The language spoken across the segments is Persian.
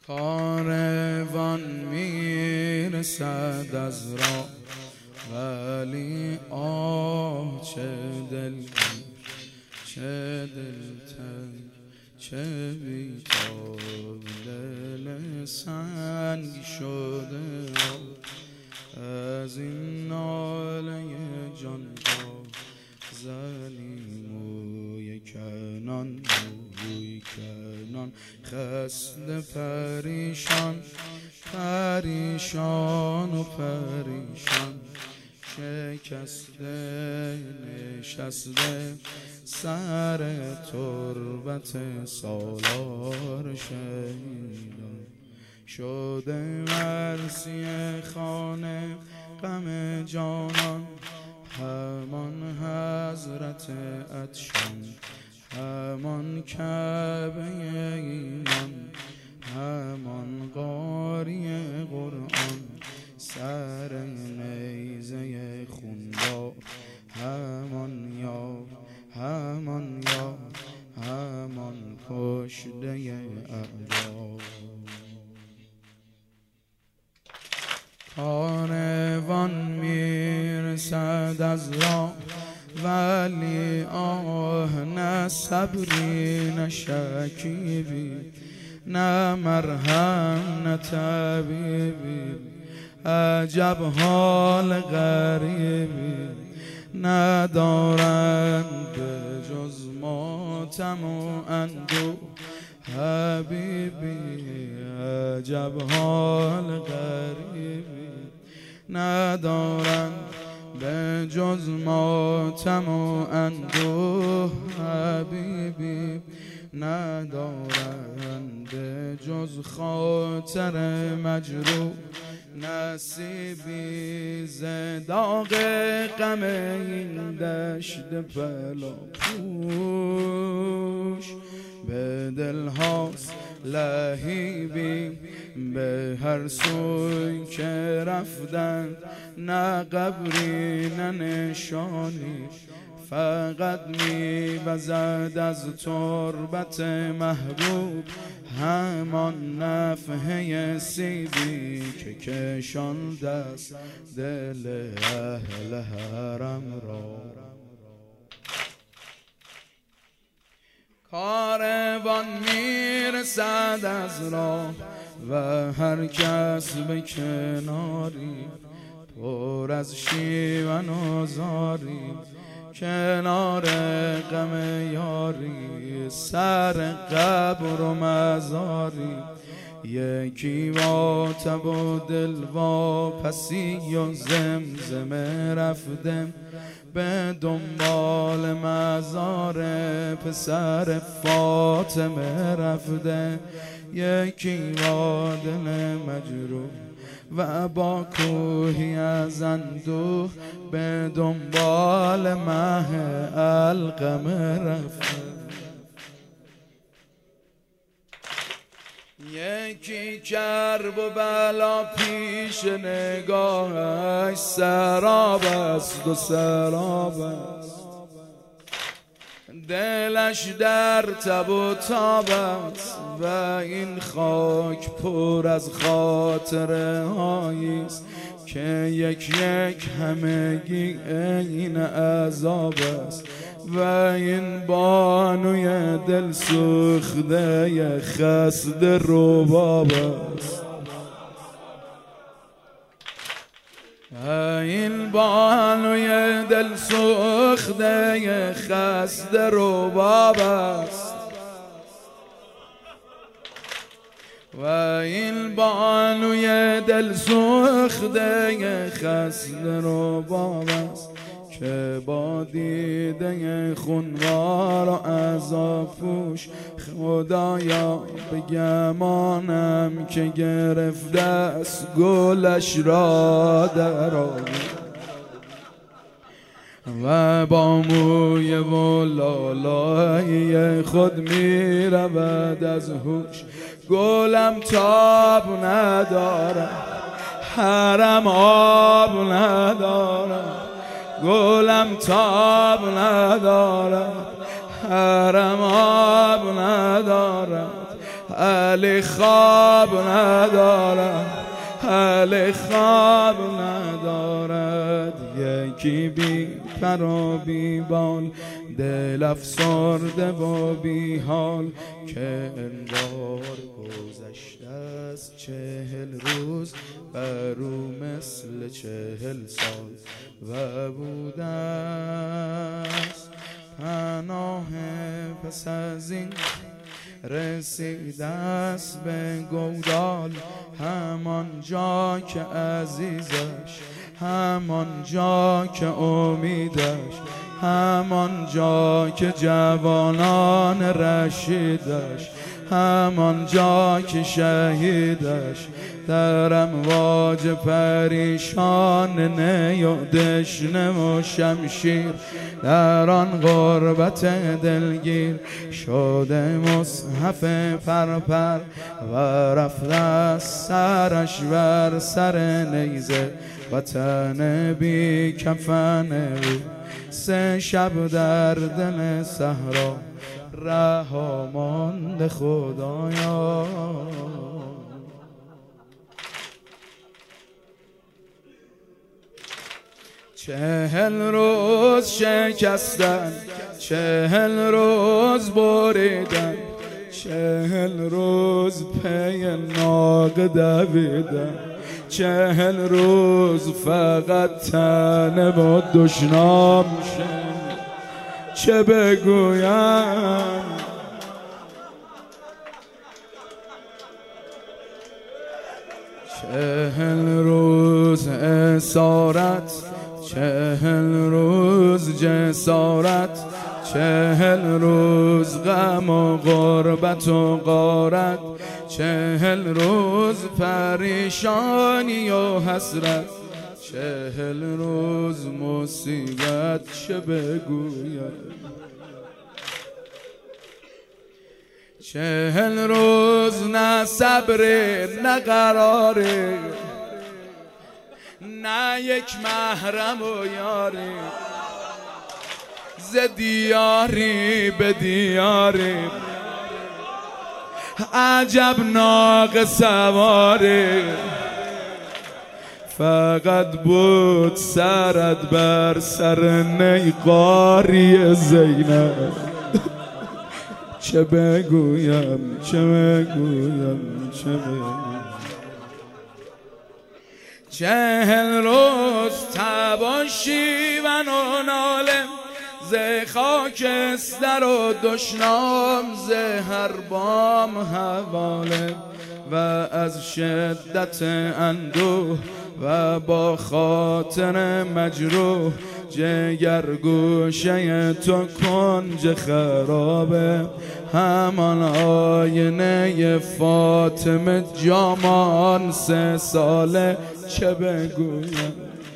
کاروان میرسد از راه، ولی آه چه دلگیر، چه دلتنگ، چه بیتاب. دل سنگ شده از این ناله جانباز. زنی موی کنان، موی کنان، خسته پریشان، پریشان و پریشان. شکسته نشسته سر تربت سالار شهیدان. شده مرسی خانه غم جانان، همان حضرت عطشان، همان کعبه ایمان، همان قاری قرآن. سر نیزه خونبار، همان یار، همان یار، همان کشته اعداد. کاروان میرسد از راه، ولی آه نه صبری نه شکیبی، نه مرهم نه طبیبی. عجب حال غریبی ندارند به جز ماتم و اندوه حبیبی. عجب حال غریبی ندارند به جز ماتم و اندوه حبیبی. ندارند به جز خاطر مجروح نصیبی. ز داغ غم این دشت بلاپوش به دلهاست لهیبی. به هر سوی که رفتند نه قبری نه نشانی، فقط میوزد از تربت محبوب همان نفحه سیبی که کشاند از دل اهل حرم را. کاروان میرسد از راه و هر کس به کناری، پر از شیون و زاری، کنار غم یاری، سر قبر و مزاری. یکی با تب و دل واپسی و زمزمه رفتم به دنبال مزار پسر فاطمه رفته. یکی با دل مجروح و با کوهی از اندوه به دنبال مه علقمه رفته. یکی کرب و بلا پیش نگاهش سراب است و سراب است، دلش در تب و تاب است و این خاک پر از خاطره هاییست که یک یک همگی این عذاب است. و این بانوی دل سوخته خسته رباب است. این بانوی دل سوخته خسته رباب است. و این بانوی دل سوخته خسته رباب است که با دیده خونوار و عذاب پوش خدایا به گمانم که گرفته است گلش را در آغوش. و با موی و لالایی خود می رود از هوش. گلم تاب ندارد، حرم آب ندارد. گلم تاب ندارد، حرم آب ندارد. علی خواب ندارد، علی خواب ندارد. یکی بی پر و بی بال، دل افسرده و بی حال، که انگار گذشته است 40 روز بر او مثل 40 سال و بوده است. پناه پس از این رسیده است به گودال، همان جا که عزیزش، همان جا که امیدش، همان جا که جوانان رشیدش، همان جا که شهیدش در امواج پریشان نی و دشنه و شمشیر، در آن غربت دلگیر شده مصحف پرپر و رفته از سرش بر سر نیزه وطن بی کفن او. 3 شب در دل صحرا رها مانده خدایا. 40 روز شکستن، 40 روز بریدن، 40 روز پی ناقه دویدن، 40 روز فقط تنه با دشنام شد. چه بگویم 40 روز اسارت، 40 روز جسارت، 40 روز غم و غربت و غارت، 40 روز پریشانی و حسرت، 40 روز مصیبت. چه بگویم 40 روز نه صبره نه قراره، نه یک محرم و یاری، ز دیاری به دیاری عجب ناقه سواره. فقط بود سرت بر سر نی قاری زینب. چه بگویم چه بگویم چه بگویم 40 روز تباشی و ناله، ز خاکستر و دشنام، ز هر بام حواله و از شدت اندوه و با خاطر مجروح، جگر گوشه تو کنج خرابه، همان آینه فاطمه جامان 3 ساله. چه بگویم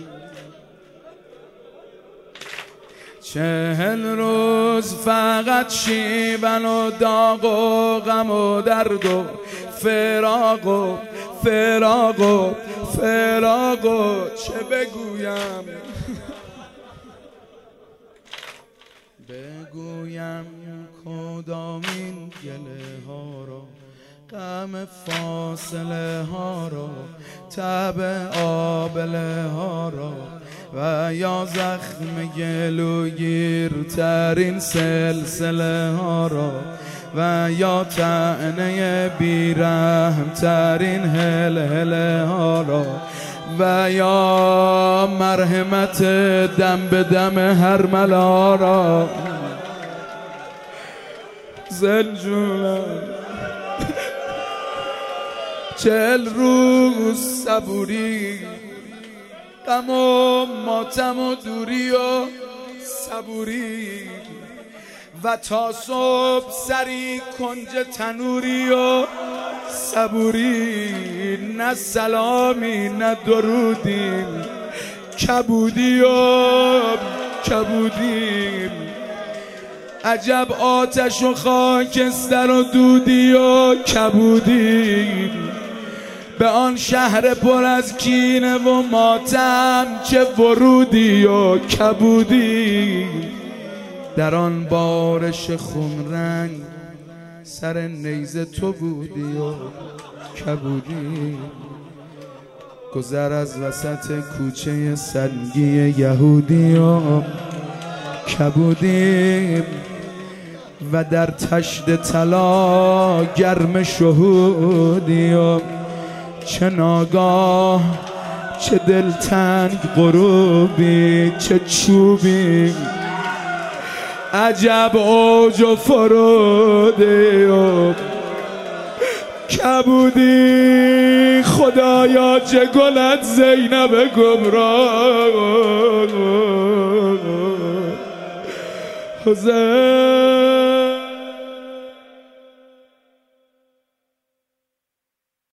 40 روز فقط شیون و داغ و غم و درد و فراق و فراق و فراق و چه بگویم بگویم کدامین گله ها را، غم فاصله ها را، تب آبله ها را، و یا زخم گلوگیرترین سلسله ها را، و یا طعنه بیرحمترین هلهله ها را، و یا مرحمت دم به دم هرملا را. زنجولم 40 روز صبوری، غم و ماتم و دوری و صبوری، و تا صبح سری کنج تنوری و صبوری، نه سلامی نه درودیم، کبودی و کبودیم. عجب آتش و خاکستر و دودی و کبودیم، به آن شهر پر از کینه و ماتم چه ورودی و کبودی. در آن بارش خون رنگ سر نیزه تو بودی و کبودی. گذر از وسط کوچه سنگی یهودی و کبودیم و در تشت طلا گرم شهودی و چه ناگاه چه دلتنگ غروبی چه چوبی عجب اوج و فرودی و کبودی. خدایا چه گلت زینب گمراه حسین